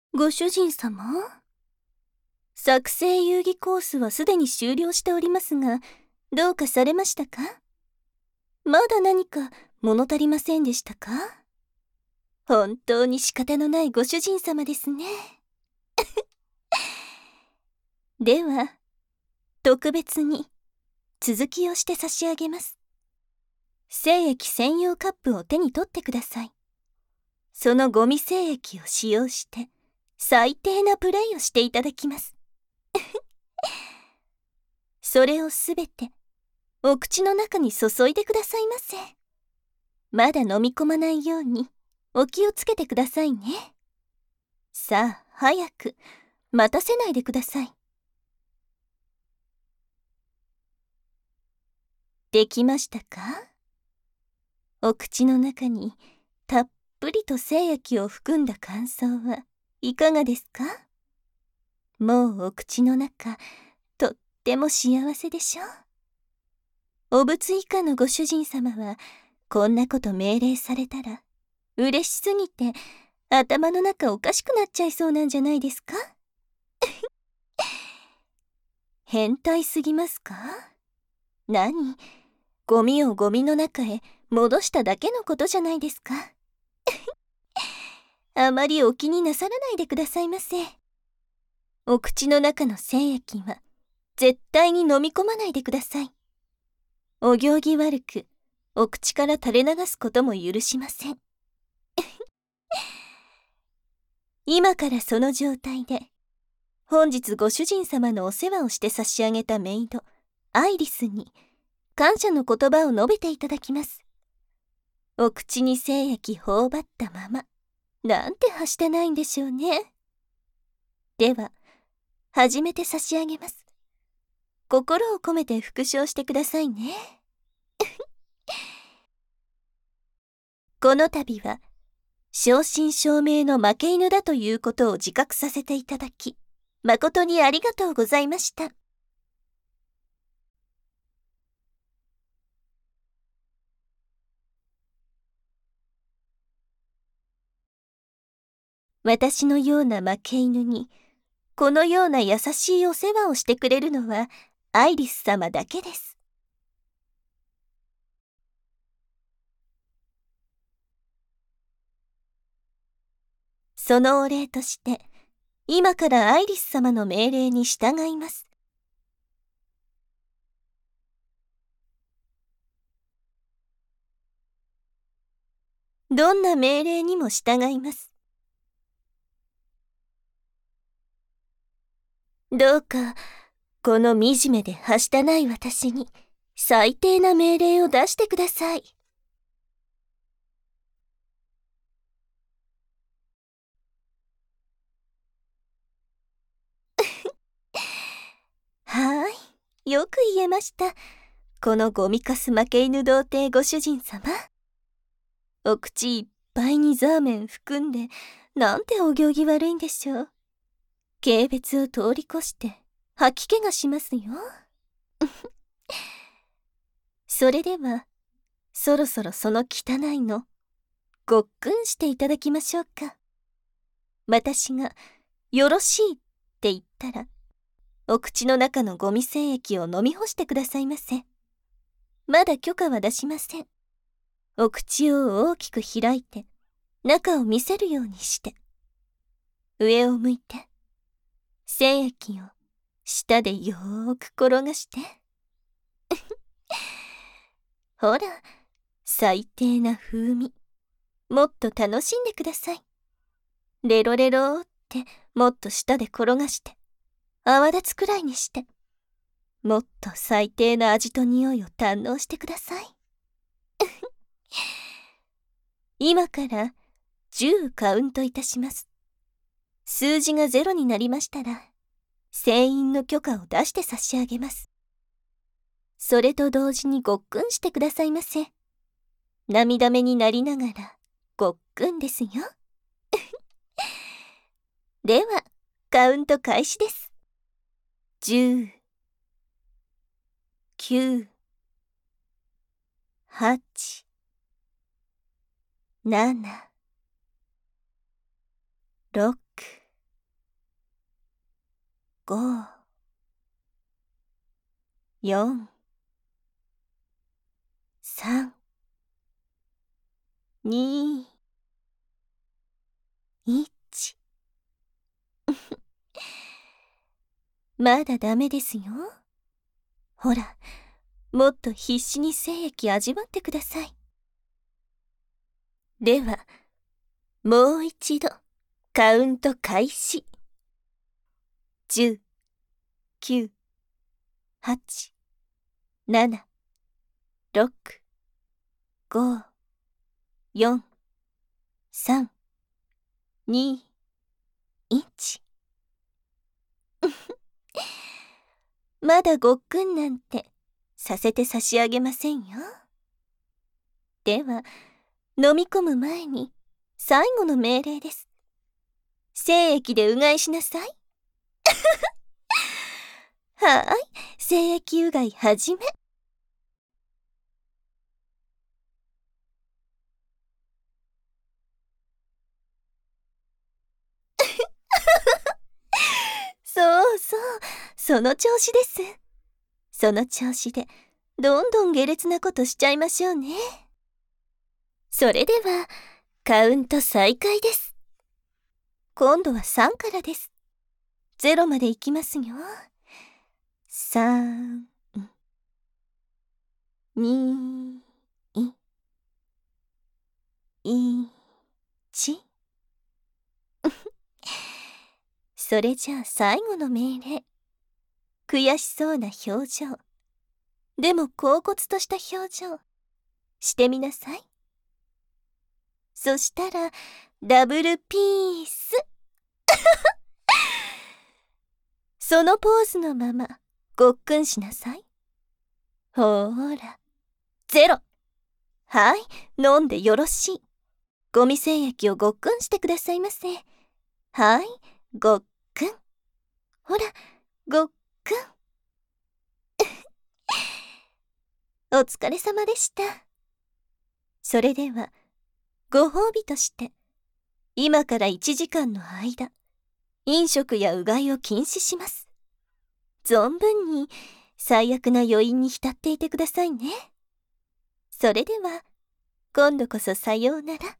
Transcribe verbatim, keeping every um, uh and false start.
ご主人様、作成遊戯コースはすでに終了しておりますが、どうかされましたか？まだ何か物足りませんでしたか？本当に仕方のないご主人様ですね。では、特別に続きをして差し上げます。精液専用カップを手に取ってください。そのゴミ精液を使用して、最低なプレイをしていただきます。それをすべて、お口の中に注いでくださいませ。まだ飲み込まないように、お気をつけてくださいね。さあ、早く、待たせないでください。できましたか？お口の中に、たっぷりと精液を含んだ感想はいかがですか？もうお口の中、とっても幸せでしょう。お仏以下のご主人様は、こんなこと命令されたら、嬉しすぎて、頭の中おかしくなっちゃいそうなんじゃないですか？変態すぎますか？何？ゴミをゴミの中へ戻しただけのことじゃないですか。あまりお気になさらないでくださいませ。お口の中の精液は絶対に飲み込まないでください。お行儀悪くお口から垂れ流すことも許しません。今からその状態で本日ご主人様のお世話をして差し上げたメイドアイリスに感謝の言葉を述べていただきます。お口に精液頬張ったまま、なんてはしてないんでしょうね。では、始めて差し上げます。心を込めて復唱してくださいね。この度は、正真正銘の負け犬だということを自覚させていただき、誠にありがとうございました。私のような負け犬に、このような優しいお世話をしてくれるのは、アイリス様だけです。そのお礼として、今からアイリス様の命令に従います。どんな命令にも従います。どうか、この惨めではしたない私に、最低な命令を出してください。はーい、よく言えました。このゴミかす負け犬童貞ご主人様。お口いっぱいにザーメン含んで、なんてお行儀悪いんでしょう。軽蔑を通り越して、吐き気がしますよ。それでは、そろそろその汚いの、ごっくんしていただきましょうか。私が、よろしいって言ったら、お口の中のゴミ精液を飲み干してくださいませ。まだ許可は出しません。お口を大きく開いて、中を見せるようにして。上を向いて、精液を舌でよーく転がして。ほら、最低な風味。もっと楽しんでください。レロレローってもっと舌で転がして、泡立つくらいにして、もっと最低な味と匂いを堪能してください。今からじゅうカウントいたします。数字がゼロになりましたら、船員の許可を出して差し上げます。それと同時にごっくんしてくださいませ。涙目になりながらごっくんですよ。では、カウント開始です。じゅう、きゅう、はち、なな、ろく、 ご、よん、さん、に、いち。まだダメですよ。ほら、もっと必死に精液味わってください。では、もう一度、カウント開始。じゅう、きゅう、はち、なな、ろく、ご、よん、さん、に、いち。まだごっくんなんてさせて差し上げませんよ。では、飲み込む前に最後の命令です。精液でうがいしなさい。はーい、精液うがいはじめ。そうそう、その調子です。その調子で、どんどん下劣なことしちゃいましょうね。それでは、カウント再開です。今度はさんからです。ゼロまでいきますよ。さん、に、いち。それじゃあ最後の命令。悔しそうな表情。でも恍惚とした表情。してみなさい。そしたら、ダブルピース。そのポーズのまま、ごっくんしなさい。ほーら、ゼロ。はい、飲んでよろしい。ゴミ精液をごっくんしてくださいませ。はい、ごっくん。ほら、ごっくん。お疲れ様でした。それでは、ご褒美として、今からいちじかんの間、飲食やうがいを禁止します。存分に最悪な余韻に浸っていてくださいね。それでは、今度こそさようなら。